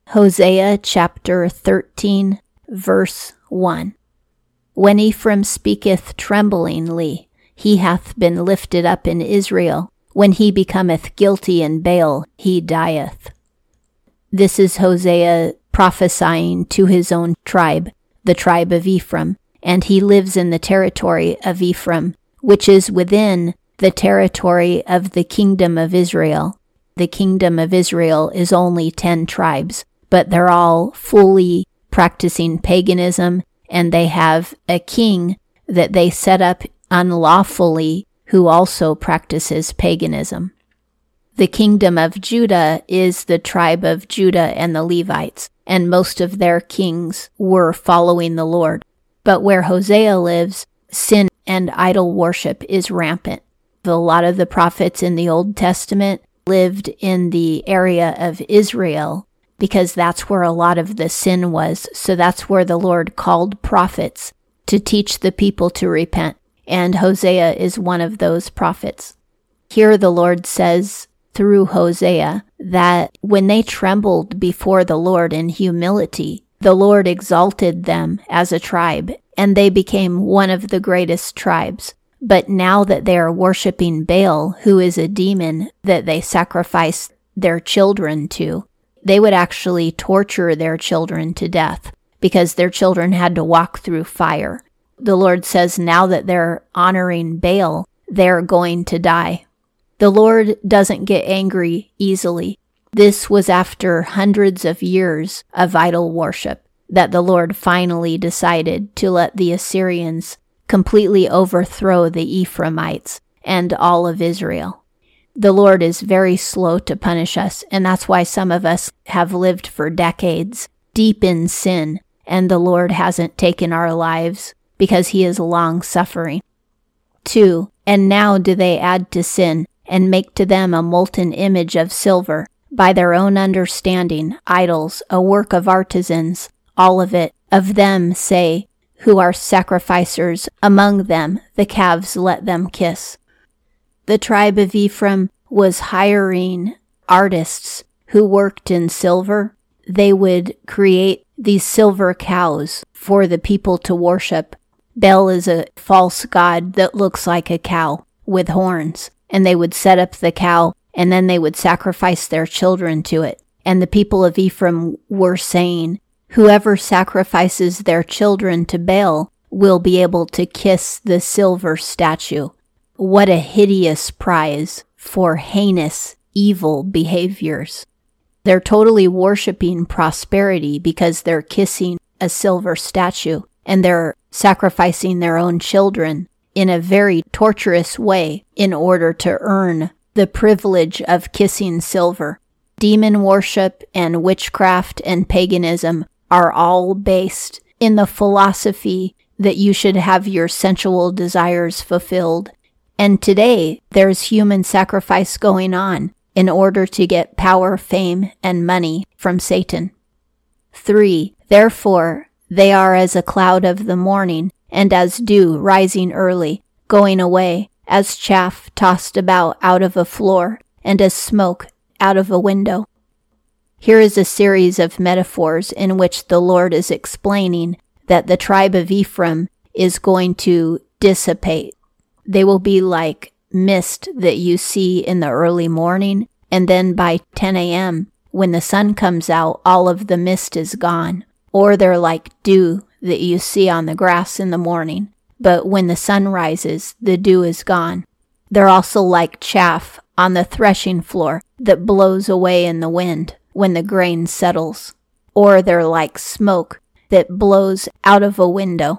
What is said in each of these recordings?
Hosea chapter 13, verse 1. When Ephraim speaketh tremblingly, he hath been lifted up in Israel. When he becometh guilty in Baal, he dieth. This is Hosea prophesying to his own tribe, the tribe of Ephraim, and he lives in the territory of Ephraim, which is within the territory of the kingdom of Israel. The kingdom of Israel is only 10 tribes, but they're all fully practicing paganism, and they have a king that they set up unlawfully who also practices paganism. The kingdom of Judah is the tribe of Judah and the Levites, and most of their kings were following the Lord. But where Hosea lives, sin and idol worship is rampant. A lot of the prophets in the Old Testament lived in the area of Israel because that's where a lot of the sin was. So that's where the Lord called prophets to teach the people to repent. And Hosea is one of those prophets. Here the Lord says through Hosea that when they trembled before the Lord in humility, the Lord exalted them as a tribe, and they became one of the greatest tribes. But now that they are worshiping Baal, who is a demon that they sacrifice their children to, they would actually torture their children to death because their children had to walk through fire. The Lord says now that they're honoring Baal, they're going to die. The Lord doesn't get angry easily. This was after hundreds of years of idol worship that the Lord finally decided to let the Assyrians completely overthrow the Ephraimites and all of Israel. The Lord is very slow to punish us, and that's why some of us have lived for decades deep in sin, and the Lord hasn't taken our lives because he is long-suffering. 2. And now do they add to sin, and make to them a molten image of silver, by their own understanding, idols, a work of artisans, all of it, of them say, who are sacrificers, among them the calves let them kiss. The tribe of Ephraim was hiring artists who worked in silver. They would create these silver cows for the people to worship. Baal is a false god that looks like a cow with horns, and they would set up the cow, and then they would sacrifice their children to it. And the people of Ephraim were saying, whoever sacrifices their children to Baal will be able to kiss the silver statue. What a hideous prize for heinous, evil behaviors. They're totally worshiping prosperity because they're kissing a silver statue, and they're sacrificing their own children in a very torturous way in order to earn the privilege of kissing silver. Demon worship and witchcraft and paganism are all based in the philosophy that you should have your sensual desires fulfilled. And today, there's human sacrifice going on in order to get power, fame, and money from Satan. 3. Therefore, they are as a cloud of the morning, and as dew rising early, going away, as chaff tossed about out of a floor, and as smoke out of a window. Here is a series of metaphors in which the Lord is explaining that the tribe of Ephraim is going to dissipate. They will be like mist that you see in the early morning, and then by 10 a.m., when the sun comes out, all of the mist is gone. Or they're like dew that you see on the grass in the morning, but when the sun rises, the dew is gone. They're also like chaff on the threshing floor that blows away in the wind when the grain settles. Or they're like smoke that blows out of a window.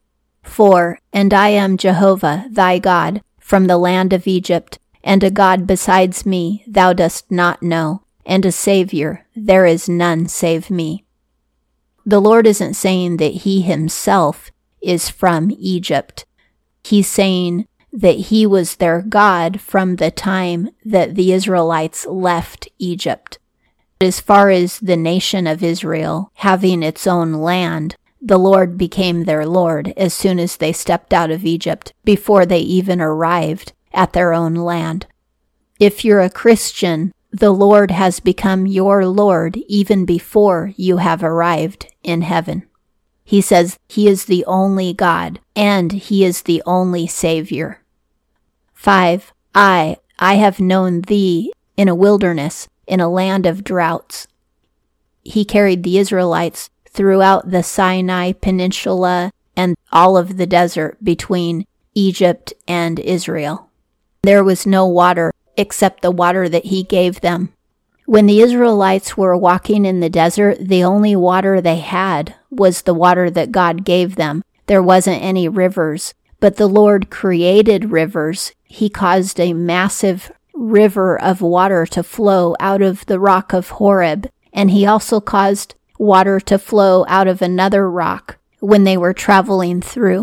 4. And I am Jehovah, thy God, from the land of Egypt, and a God besides me thou dost not know, and a Savior, there is none save me. The Lord isn't saying that he himself is from Egypt. He's saying that he was their God from the time that the Israelites left Egypt. As far as the nation of Israel having its own land, the Lord became their Lord as soon as they stepped out of Egypt, before they even arrived at their own land. If you're a Christian, The Lord has become your Lord even before you have arrived in heaven. He says he is the only God and he is the only Savior. 5. I have known thee in a wilderness, in a land of droughts. He carried the Israelites throughout the Sinai Peninsula and all of the desert between Egypt and Israel. There was no water except the water that he gave them. When the Israelites were walking in the desert, the only water they had was the water that God gave them. There wasn't any rivers, but the Lord created rivers. He caused a massive river of water to flow out of the rock of Horeb, and he also caused water to flow out of another rock when they were traveling through.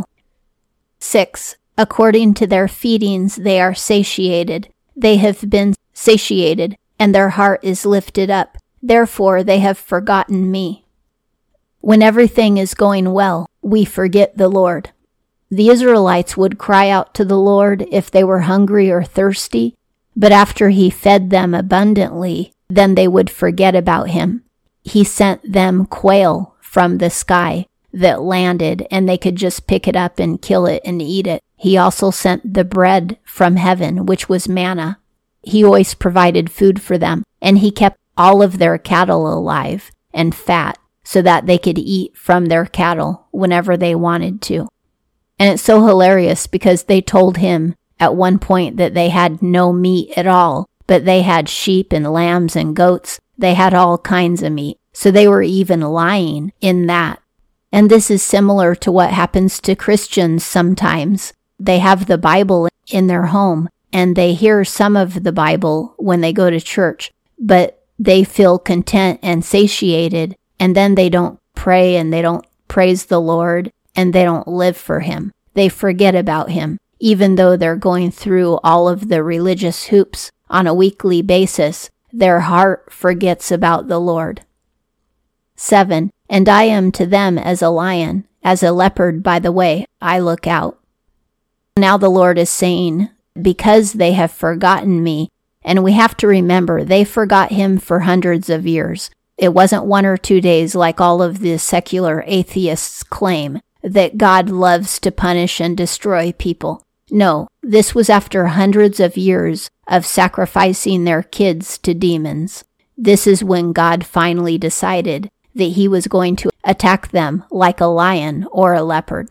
6. According to their feedings they are satiated. They have been satiated, and their heart is lifted up. Therefore they have forgotten me. When everything is going well, we forget the Lord. The Israelites would cry out to the Lord if they were hungry or thirsty, but after he fed them abundantly, then they would forget about him. He sent them quail from the sky that landed, and they could just pick it up and kill it and eat it. He also sent the bread from heaven, which was manna. He always provided food for them, and he kept all of their cattle alive and fat so that they could eat from their cattle whenever they wanted to. And it's so hilarious because they told him at one point that they had no meat at all, but they had sheep and lambs and goats. They had all kinds of meat. So they were even lying in that. And this is similar to what happens to Christians sometimes. They have the Bible in their home, and they hear some of the Bible when they go to church, but they feel content and satiated, and then they don't pray and they don't praise the Lord, and they don't live for him. They forget about him, even though they're going through all of the religious hoops on a weekly basis. Their heart forgets about the Lord. 7. And I am to them as a lion, as a leopard by the way I look out. Now the Lord is saying, because they have forgotten me, and we have to remember, they forgot him for hundreds of years. It wasn't 1 or 2 days like all of the secular atheists claim, that God loves to punish and destroy people. No, this was after hundreds of years of sacrificing their kids to demons. This is when God finally decided that he was going to attack them like a lion or a leopard.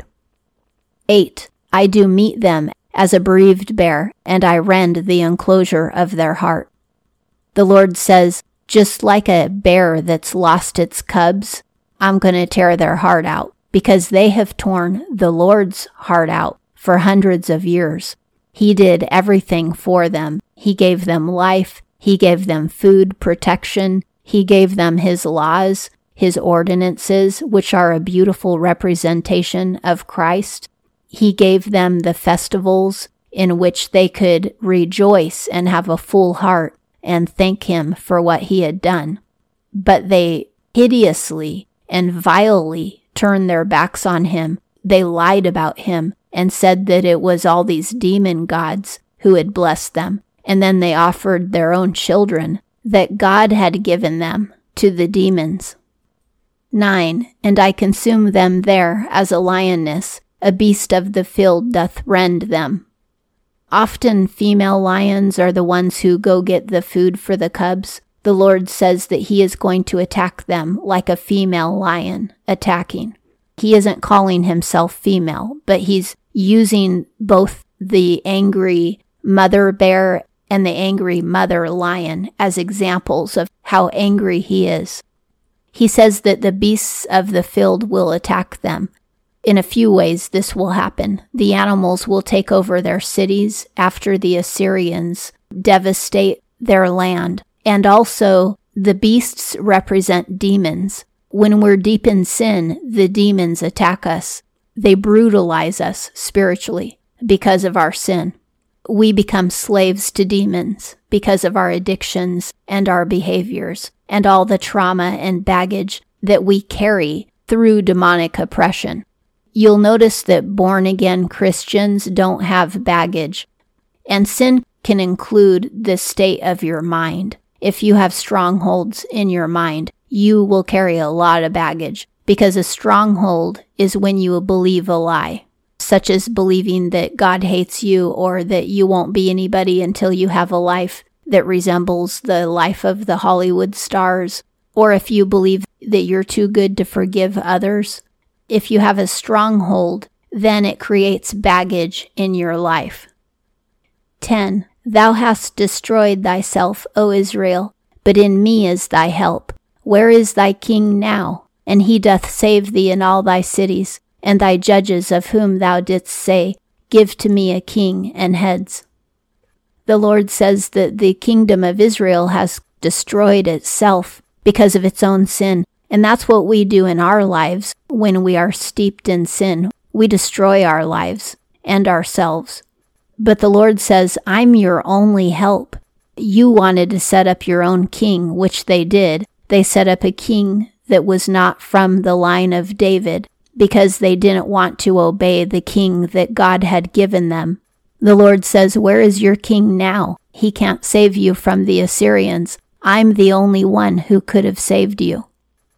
8. I do meet them as a bereaved bear, and I rend the enclosure of their heart. The Lord says, just like a bear that's lost its cubs, I'm going to tear their heart out, because they have torn the Lord's heart out for hundreds of years. He did everything for them. He gave them life. He gave them food, protection. He gave them his laws, his ordinances, which are a beautiful representation of Christ. He gave them the festivals in which they could rejoice and have a full heart and thank him for what he had done. But they hideously and vilely turned their backs on him. They lied about him and said that it was all these demon gods who had blessed them. And then they offered their own children that God had given them to the demons. 9. And I consume them there as a lioness, a beast of the field doth rend them. Often female lions are the ones who go get the food for the cubs. The Lord says that he is going to attack them like a female lion attacking. He isn't calling himself female, but he's using both the angry mother bear and the angry mother lion as examples of how angry he is. He says that the beasts of the field will attack them. In a few ways this will happen. The animals will take over their cities after the Assyrians devastate their land. And also, the beasts represent demons. When we're deep in sin, the demons attack us. They brutalize us spiritually because of our sin. We become slaves to demons because of our addictions and our behaviors and all the trauma and baggage that we carry through demonic oppression. You'll notice that born-again Christians don't have baggage, and sin can include the state of your mind. if you have strongholds in your mind, you will carry a lot of baggage, because a stronghold is when you believe a lie, such as believing that God hates you or that you won't be anybody until you have a life that resembles the life of the Hollywood stars, or if you believe that you're too good to forgive others. If you have a stronghold, then it creates baggage in your life. 10. Thou hast destroyed thyself, O Israel, but in me is thy help. Where is thy king now? And he doth save thee in all thy cities, and thy judges of whom thou didst say, Give to me a king and heads. The Lord says that the kingdom of Israel has destroyed itself because of its own sin, and that's what we do in our lives when we are steeped in sin. We destroy our lives and ourselves. But the Lord says, I'm your only help. You wanted to set up your own king, which they did. They set up a king that was not from the line of David because they didn't want to obey the king that God had given them. The Lord says, where is your king now? He can't save you from the Assyrians. I'm the only one who could have saved you.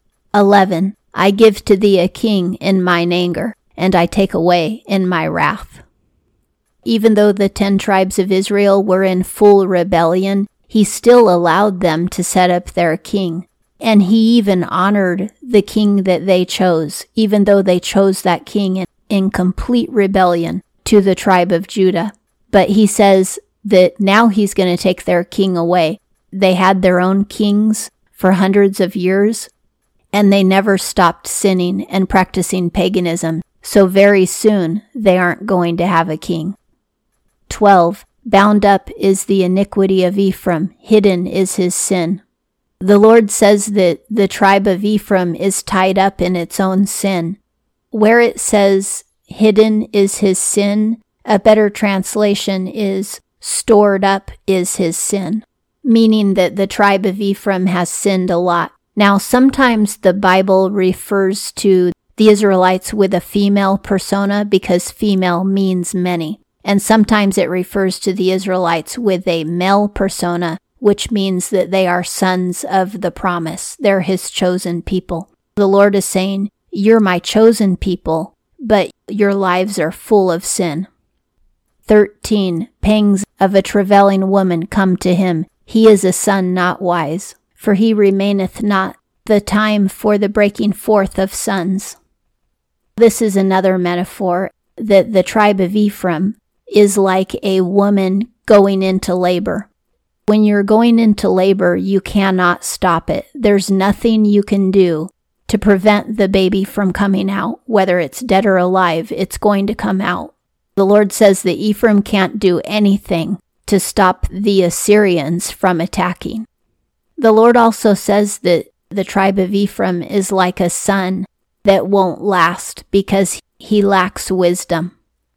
11. I give to thee a king in mine anger, and I take away in my wrath. Even though the 10 tribes of Israel were in full rebellion, he still allowed them to set up their king. And he even honored the king that they chose, even though they chose that king in complete rebellion to the tribe of Judah. But he says that now he's going to take their king away. They had their own kings for hundreds of years, and they never stopped sinning and practicing paganism. So very soon, they aren't going to have a king. 12. Bound up is the iniquity of Ephraim, hidden is his sin. The Lord says that the tribe of Ephraim is tied up in its own sin. Where it says, hidden is his sin, a better translation is, stored up is his sin, meaning that the tribe of Ephraim has sinned a lot. Now, sometimes the Bible refers to the Israelites with a female persona because female means many. And sometimes it refers to the Israelites with a male persona, which means that they are sons of the promise. They're his chosen people. The Lord is saying, you're my chosen people, but your lives are full of sin. 13. Pangs of a travailing woman come to him. He is a son not wise, for he remaineth not the time for the breaking forth of sons. This is another metaphor that the tribe of Ephraim is like a woman going into labor. When you're going into labor, you cannot stop it. There's nothing you can do to prevent the baby from coming out. Whether it's dead or alive, it's going to come out. The Lord says that Ephraim can't do anything to stop the Assyrians from attacking. The Lord also says that the tribe of Ephraim is like a son that won't last because he lacks wisdom.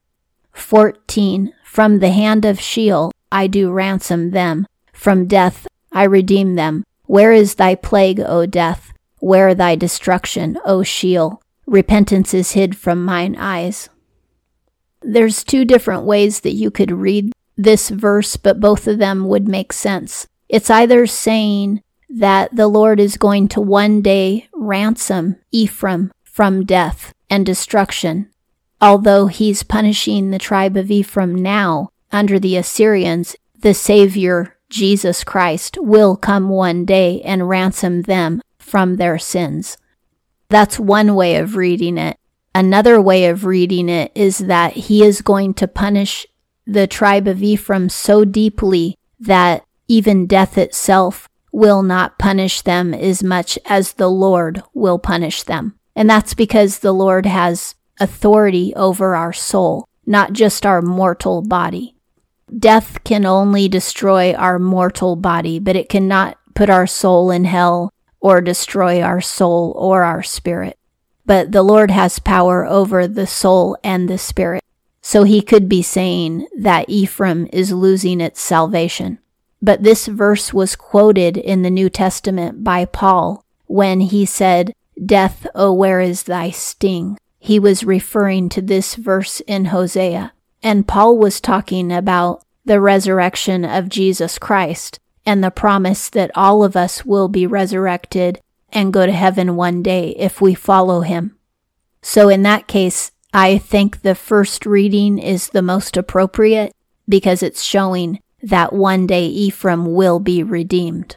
14. From the hand of Sheol I do ransom them. From death I redeem them. Where is thy plague, O death? Where thy destruction, O Sheol? Repentance is hid from mine eyes. There's 2 different ways that you could read this verse, but both of them would make sense. It's either saying that the Lord is going to one day ransom Ephraim from death and destruction. Although he's punishing the tribe of Ephraim now under the Assyrians, the Savior, Jesus Christ, will come one day and ransom them from their sins. That's one way of reading it. Another way of reading it is that he is going to punish the tribe of Ephraim so deeply that even death itself will not punish them as much as the Lord will punish them. And that's because the Lord has authority over our soul, not just our mortal body. Death can only destroy our mortal body, but it cannot put our soul in hell or destroy our soul or our spirit. But the Lord has power over the soul and the spirit. So he could be saying that Ephraim is losing its salvation. But this verse was quoted in the New Testament by Paul when he said, "Death, oh, where is thy sting?" He was referring to this verse in Hosea. And Paul was talking about the resurrection of Jesus Christ. and the promise that all of us will be resurrected and go to heaven one day if we follow him. So in that case, I think the first reading is the most appropriate because it's showing that one day Ephraim will be redeemed.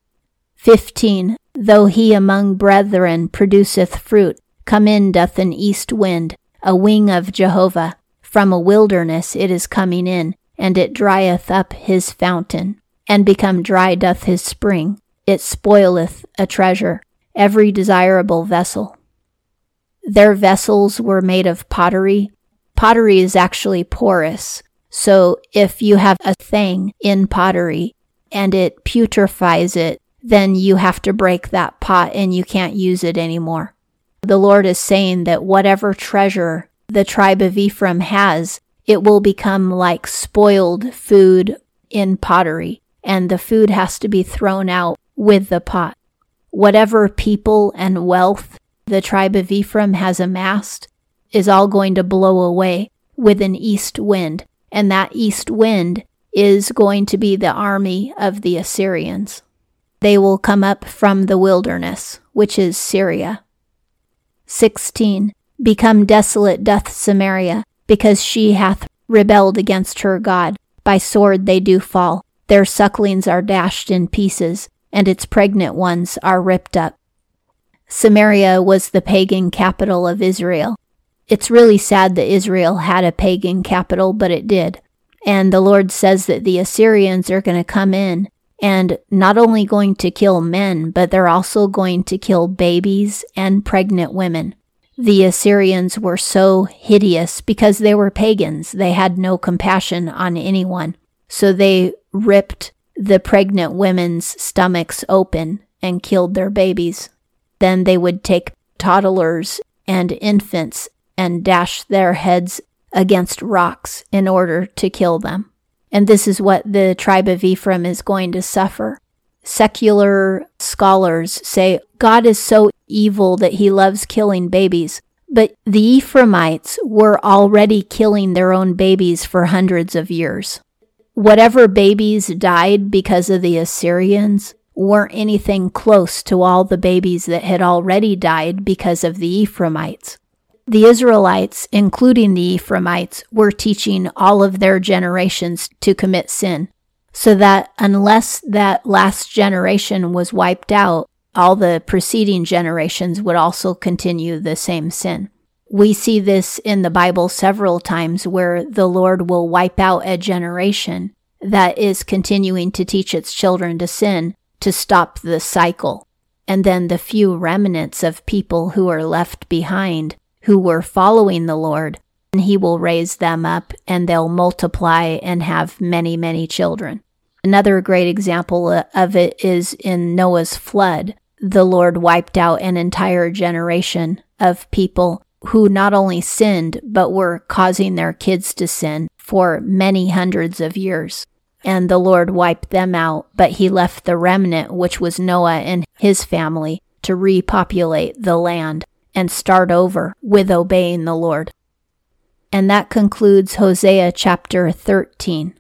15. Though he among brethren produceth fruit, come in doth an east wind, a wing of Jehovah. From a wilderness it is coming in, and it drieth up his fountain, and become dry doth his spring. It spoileth a treasure, every desirable vessel. Their vessels were made of pottery. Pottery is actually porous, so if you have a thing in pottery and it putrefies it, then you have to break that pot and you can't use it anymore. The Lord is saying that whatever treasure the tribe of Ephraim has, it will become like spoiled food in pottery, and the food has to be thrown out with the pot. Whatever people and wealth the tribe of Ephraim has amassed is all going to blow away with an east wind, and that east wind is going to be the army of the Assyrians. They will come up from the wilderness, which is Syria. 16. Become desolate doth Samaria, because she hath rebelled against her God. By sword they do fall. Their sucklings are dashed in pieces, and its pregnant ones are ripped up. Samaria was the pagan capital of Israel. It's really sad that Israel had a pagan capital, but it did. And the Lord says that the Assyrians are going to come in and not only going to kill men, but they're also going to kill babies and pregnant women. The Assyrians were so hideous because they were pagans. They had no compassion on anyone. So they ripped the pregnant women's stomachs open and killed their babies. Then they would take toddlers and infants and dash their heads against rocks in order to kill them. And this is what the tribe of Ephraim is going to suffer. Secular scholars say God is so evil that he loves killing babies. But the Ephraimites were already killing their own babies for hundreds of years. Whatever babies died because of the Assyrians weren't anything close to all the babies that had already died because of the Ephraimites. The Israelites, including the Ephraimites, were teaching all of their generations to commit sin, so that unless that last generation was wiped out, all the preceding generations would also continue the same sin. We see this in the Bible several times where the Lord will wipe out a generation that is continuing to teach its children to sin to stop the cycle. And then the few remnants of people who are left behind who were following the Lord, and he will raise them up and they'll multiply and have many, many children. Another great example of it is in Noah's flood. The Lord wiped out an entire generation of people who not only sinned, but were causing their kids to sin for many hundreds of years. And the Lord wiped them out, but he left the remnant, which was Noah and his family, to repopulate the land and start over with obeying the Lord. And that concludes Hosea chapter 13.